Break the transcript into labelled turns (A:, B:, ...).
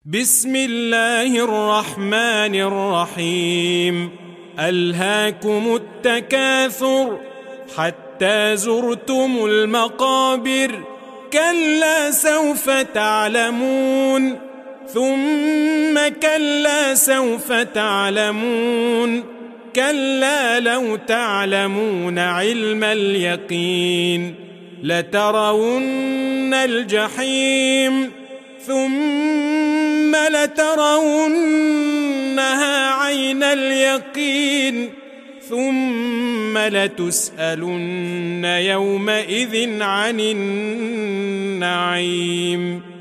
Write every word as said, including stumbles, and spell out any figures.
A: بسم الله الرحمن الرحيم. ألهاكم التكاثر حتى زرتم المقابر، كلا سوف تعلمون ثم كلا سوف تعلمون، كلا لو تعلمون علم اليقين لترون الجحيم ثم لترونها عين اليقين ثم لتسألن يومئذ عن النعيم.